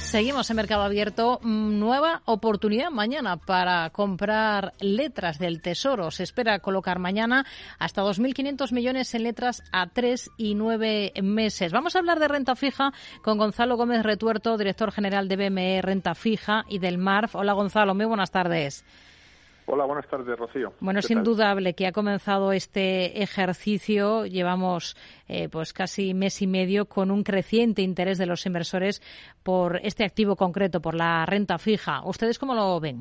Seguimos en Mercado Abierto. Nueva oportunidad mañana para comprar letras del Tesoro. Se espera colocar mañana hasta 2.500 millones en letras a 3 y 9 meses. Vamos a hablar de renta fija con Gonzalo Gómez Retuerto, director general de BME Renta Fija y del MARF. Hola Gonzalo, muy buenas tardes. Hola, buenas tardes, Rocío. Bueno, es indudable que ha comenzado este ejercicio. Llevamos pues casi mes y medio con un creciente interés de los inversores por este activo concreto, por la renta fija. ¿Ustedes cómo lo ven?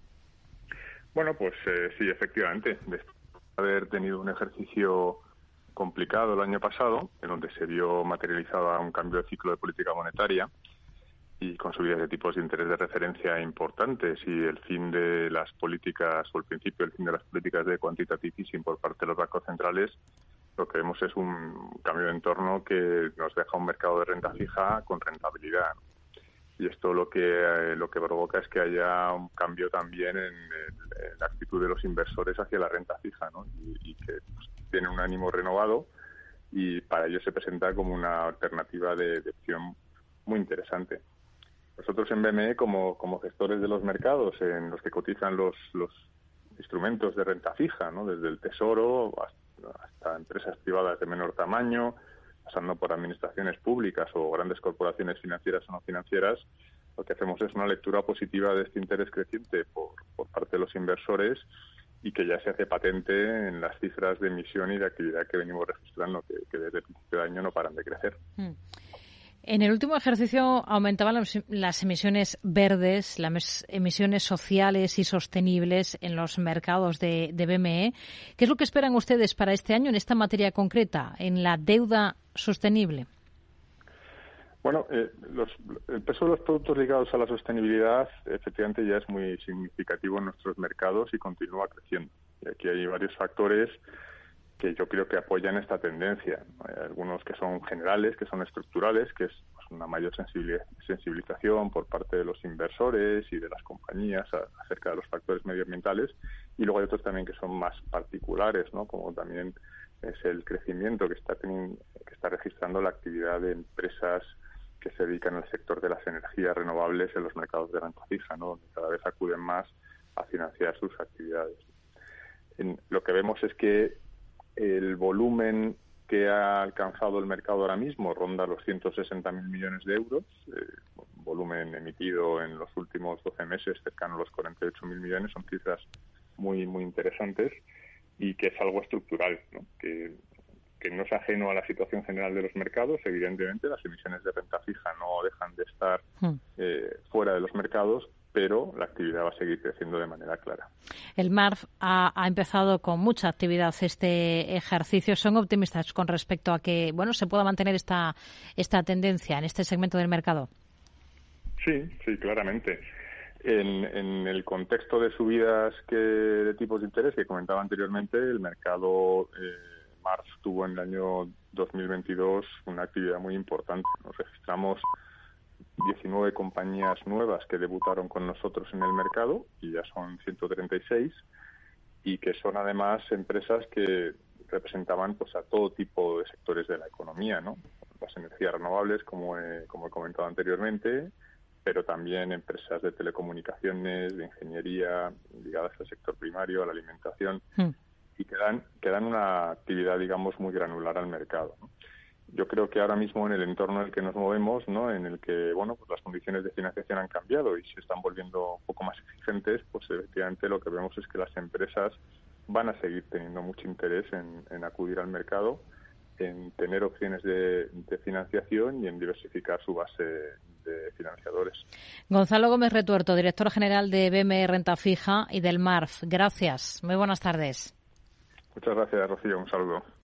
Bueno, pues sí, efectivamente. Después de haber tenido un ejercicio complicado el año pasado, en donde se vio materializado un cambio de ciclo de política monetaria y con subidas de tipos de interés de referencia importantes y el fin de las políticas, o el principio del fin de las políticas de quantitative easing por parte de los bancos centrales, lo que vemos es un cambio de entorno que nos deja un mercado de renta fija con rentabilidad. Y esto lo que provoca es que haya un cambio también en la actitud de los inversores hacia la renta fija, ¿no? Y que pues, tienen un ánimo renovado y para ello se presenta como una alternativa de opción muy interesante. Nosotros en BME, como gestores de los mercados en los que cotizan los instrumentos de renta fija, ¿no? Desde el Tesoro hasta empresas privadas de menor tamaño, pasando por administraciones públicas o grandes corporaciones financieras o no financieras, lo que hacemos es una lectura positiva de este interés creciente por parte de los inversores y que ya se hace patente en las cifras de emisión y de actividad que venimos registrando, que desde el principio de año no paran de crecer. En el último ejercicio aumentaban las emisiones verdes, las emisiones sociales y sostenibles en los mercados de BME. ¿Qué es lo que esperan ustedes para este año en esta materia concreta, en la deuda sostenible? Bueno, el peso de los productos ligados a la sostenibilidad efectivamente ya es muy significativo en nuestros mercados y continúa creciendo. Y aquí hay varios factores que yo creo que apoyan esta tendencia. Hay algunos que son generales, que son estructurales, que es pues, una mayor sensibilización por parte de los inversores y de las compañías acerca de los factores medioambientales, y luego hay otros también que son más particulares, ¿no? Como también es el crecimiento que está registrando la actividad de empresas que se dedican al sector de las energías renovables en los mercados de renta fija, ¿no? Donde cada vez acuden más a financiar sus actividades. Lo que vemos es que el volumen que ha alcanzado el mercado ahora mismo ronda los 160.000 millones de euros, volumen emitido en los últimos 12 meses cercano a los 48.000 millones, son cifras muy muy interesantes y que es algo estructural, ¿no? Que no es ajeno a la situación general de los mercados. Evidentemente las emisiones de renta fija no dejan de estar fuera de los mercados, pero la actividad va a seguir creciendo de manera clara. El MARF ha empezado con mucha actividad este ejercicio. ¿Son optimistas con respecto a que se pueda mantener esta tendencia en este segmento del mercado? Sí, claramente. En el contexto de subidas de tipos de interés que comentaba anteriormente, el mercado MARF tuvo en el año 2022 una actividad muy importante. Nos registramos 19 compañías nuevas que debutaron con nosotros en el mercado, y ya son 136, y que son además empresas que representaban pues a todo tipo de sectores de la economía, ¿no? Las energías renovables, como he comentado anteriormente, pero también empresas de telecomunicaciones, de ingeniería, ligadas al sector primario, a la alimentación, y que dan una actividad, digamos, muy granular al mercado, ¿no? Yo creo que ahora mismo en el entorno en el que nos movemos, ¿no? En el que pues las condiciones de financiación han cambiado y se están volviendo un poco más exigentes, pues efectivamente lo que vemos es que las empresas van a seguir teniendo mucho interés en acudir al mercado, en tener opciones de financiación y en diversificar su base de financiadores. Gonzalo Gómez Retuerto, director general de BME Renta Fija y del MARF. Gracias. Muy buenas tardes. Muchas gracias, Rocío. Un saludo.